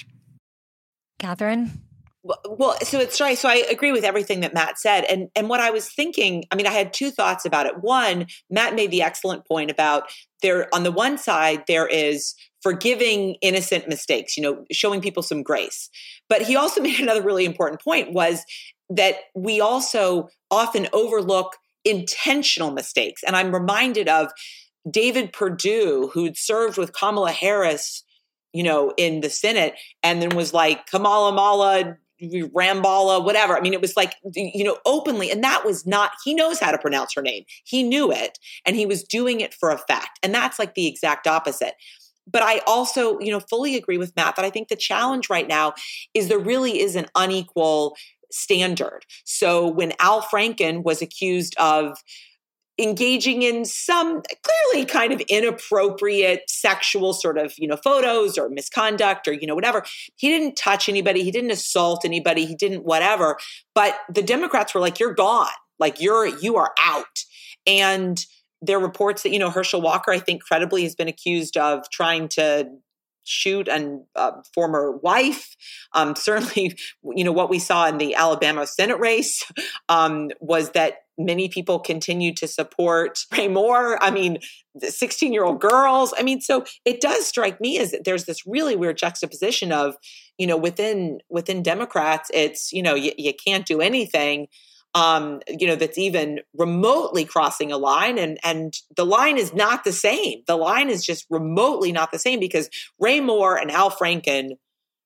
Catherine? Well, so it's right. So I agree with everything that Matt said. And and what I was thinking, I mean, I had two thoughts about it. One, Matt made the excellent point about there, on the one side, there is forgiving innocent mistakes, you know, showing people some grace. But he also made another really important point, was that we also often overlook intentional mistakes. And I'm reminded of David Perdue, who'd served with Kamala Harris, you know, in the Senate, and then was like, Kamala Mala, Rambala, whatever. I mean, it was like, you know, openly. And that was not, he knows how to pronounce her name. He knew it, and he was doing it for a fact. And that's like the exact opposite. But I also, you know, fully agree with Matt that I think the challenge right now is there really is an unequal standard. So when Al Franken was accused of engaging in some clearly kind of inappropriate sexual sort of, you know, photos or misconduct or, you know, whatever. He didn't touch anybody. He didn't assault anybody. He didn't whatever. But the Democrats were like, you're gone. Like you're, you are out. And there are reports that, you know, Herschel Walker, I think credibly has been accused of trying to shoot a uh, former wife. Um, certainly, you know, what we saw in the Alabama Senate race um, was that many people continue to support Ray Moore. I mean, the sixteen-year-old girls. I mean, so it does strike me as that there's this really weird juxtaposition of, you know, within within Democrats, it's, you know, you, you can't do anything, um, you know, that's even remotely crossing a line. And, and the line is not the same. The line is just remotely not the same because Ray Moore and Al Franken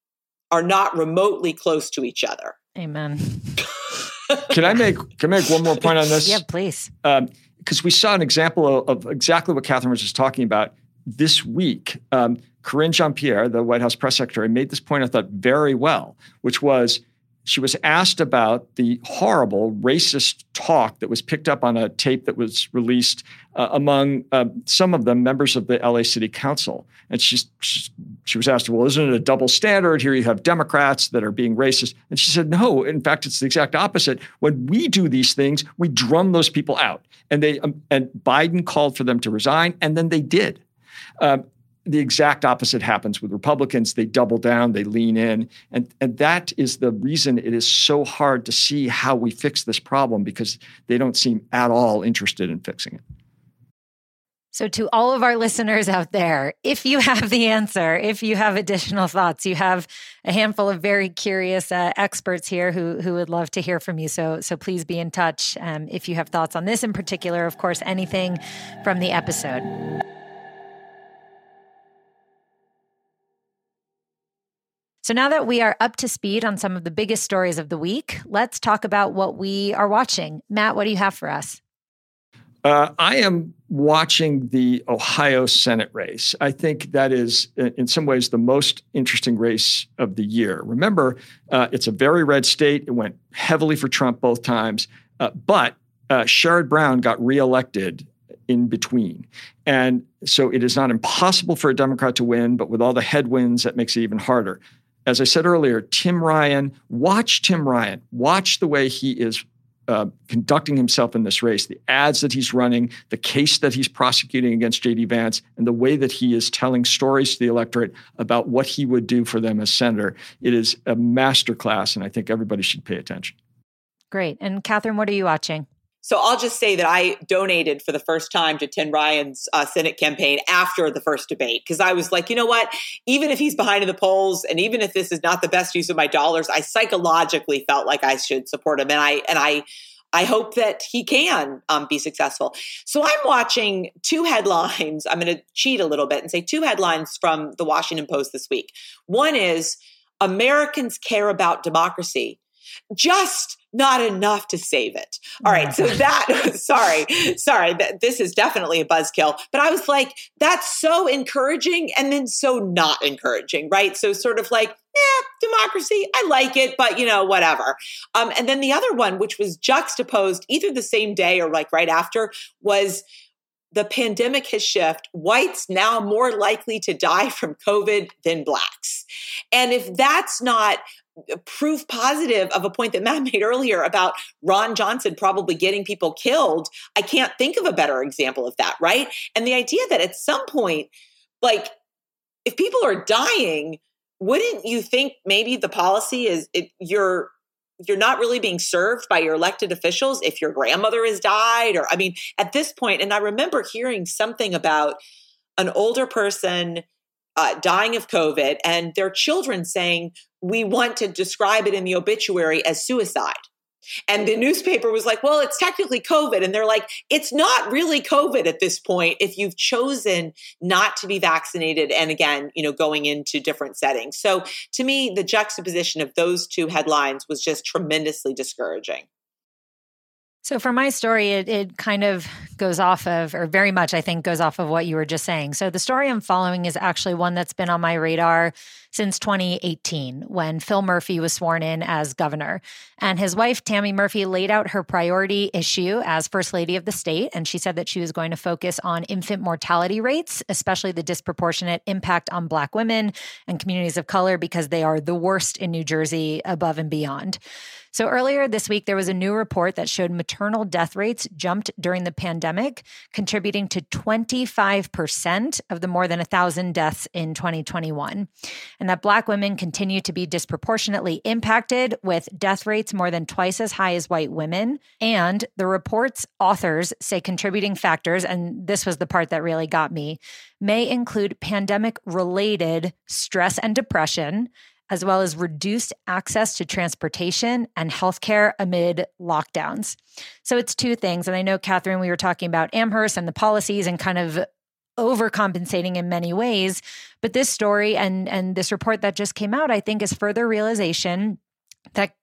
are not remotely close to each other. Amen. Can I make can I make one more point on this? Yeah, please. Because um, we saw an example of, of exactly what Catherine was just talking about this week. Um, Karine Jean-Pierre, the White House press secretary, made this point, I thought, very well, which was she was asked about the horrible racist talk that was picked up on a tape that was released uh, among uh, some of the members of the L A City Council. And she, she, she was asked, well, isn't it a double standard? Here you have Democrats that are being racist. And she said, no, in fact, it's the exact opposite. When we do these things, we drum those people out. And they um, and Biden called for them to resign, and then they did. Um, The exact opposite happens with Republicans. They double down, they lean in. And, and that is the reason it is so hard to see how we fix this problem, because they don't seem at all interested in fixing it. So to all of our listeners out there, if you have the answer, if you have additional thoughts, you have a handful of very curious uh, experts here who who would love to hear from you. So so please be in touch um, if you have thoughts on this in particular, of course, anything from the episode. So now that we are up to speed on some of the biggest stories of the week, let's talk about what we are watching. Matt, what do you have for us? Uh, I am watching the Ohio Senate race. I think that is, in some ways, the most interesting race of the year. Remember, uh, it's a very red state. It went heavily for Trump both times, uh, but uh, Sherrod Brown got reelected in between. And so it is not impossible for a Democrat to win, but with all the headwinds, that makes it even harder. As I said earlier, Tim Ryan, watch Tim Ryan. Watch the way he is uh, conducting himself in this race, the ads that he's running, the case that he's prosecuting against J D Vance, and the way that he is telling stories to the electorate about what he would do for them as senator. It is a masterclass, and I think everybody should pay attention. Great. And Catherine, what are you watching? So I'll just say that I donated for the first time to Tim Ryan's uh, Senate campaign after the first debate, because I was like, you know what, even if he's behind in the polls and even if this is not the best use of my dollars, I psychologically felt like I should support him. And I and I I hope that he can um, be successful. So I'm watching two headlines. I'm going to cheat a little bit and say two headlines from the Washington Post this week. One is Americans care about democracy, just not enough to save it. All right. So that, sorry, sorry, that, this is definitely a buzzkill, but I was like, that's so encouraging and then so not encouraging, right? So sort of like, yeah, democracy, I like it, but you know, whatever. Um, and then the other one, which was juxtaposed either the same day or like right after, was the pandemic has shifted. Whites now more likely to die from COVID than blacks. And if that's not proof positive of a point that Matt made earlier about Ron Johnson probably getting people killed, I can't think of a better example of that, right? And the idea that at some point, like, if people are dying, wouldn't you think maybe the policy is it, you're you're not really being served by your elected officials if your grandmother has died? Or, I mean, at this point, and I remember hearing something about an older person uh, dying of COVID and their children saying, we want to describe it in the obituary as suicide. And the newspaper was like, well, it's technically COVID. And they're like, it's not really COVID at this point if you've chosen not to be vaccinated. And again, you know, going into different settings. So to me, the juxtaposition of those two headlines was just tremendously discouraging. So for my story, it, it kind of goes off of, or very much, I think, goes off of what you were just saying. So the story I'm following is actually one that's been on my radar since twenty eighteen, when Phil Murphy was sworn in as governor. And his wife, Tammy Murphy, laid out her priority issue as First Lady of the state. And she said that she was going to focus on infant mortality rates, especially the disproportionate impact on Black women and communities of color, because they are the worst in New Jersey above and beyond. So earlier this week, there was a new report that showed maternal death rates jumped during the pandemic, contributing to twenty-five percent of the more than one thousand deaths in twenty twenty-one. And that Black women continue to be disproportionately impacted, with death rates more than twice as high as white women. And the report's authors say contributing factors, and this was the part that really got me, may include pandemic-related stress and depression, as well as reduced access to transportation and healthcare amid lockdowns. So it's two things. And I know, Catherine, we were talking about Amherst and the policies and kind of overcompensating in many ways. But this story and, and this report that just came out, I think, is further realization that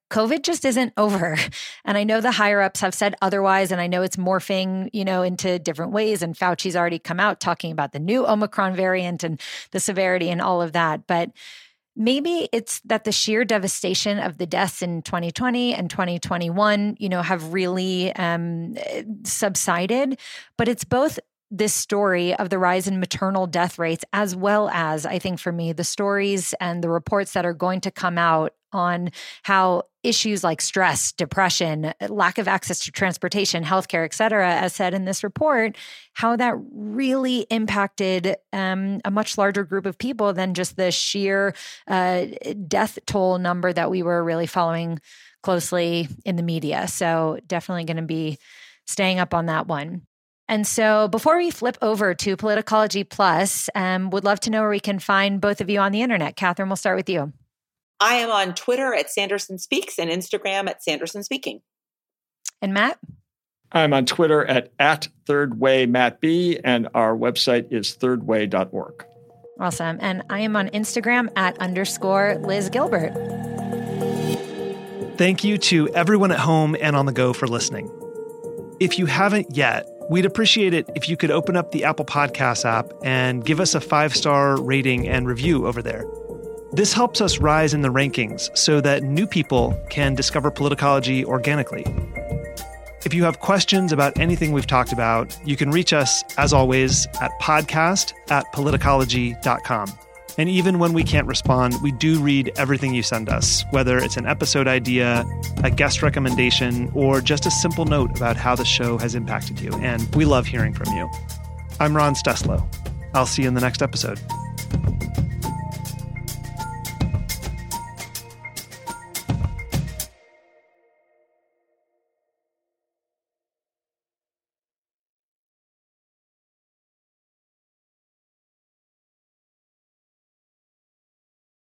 COVID just isn't over. And I know the higher ups have said otherwise, and I know it's morphing, you know, into different ways. And Fauci's already come out talking about the new Omicron variant and the severity and all of that. But maybe it's that the sheer devastation of the deaths in twenty twenty and twenty twenty-one, you know, have really um, subsided. But it's both this story of the rise in maternal death rates, as well as, I think for me, the stories and the reports that are going to come out on how issues like stress, depression, lack of access to transportation, healthcare, et cetera, as said in this report, how that really impacted um, a much larger group of people than just the sheer uh, death toll number that we were really following closely in the media. So definitely going to be staying up on that one. And so before we flip over to Politicology Plus, um, would love to know where we can find both of you on the internet. Catherine, we'll start with you. I am on Twitter at Sanderson Speaks and Instagram at Sanderson Speaking. And Matt? I'm on Twitter at, at ThirdWayMattB, and our website is third way dot org. Awesome. And I am on Instagram at underscore Liz Gilbert. Thank you to everyone at home and on the go for listening. If you haven't yet, we'd appreciate it if you could open up the Apple Podcasts app and give us a five-star rating and review over there. This helps us rise in the rankings so that new people can discover Politicology organically. If you have questions about anything we've talked about, you can reach us, as always, at podcast at politicology dot com. And even when we can't respond, we do read everything you send us, whether it's an episode idea, a guest recommendation, or just a simple note about how the show has impacted you. And we love hearing from you. I'm Ron Steslow. I'll see you in the next episode.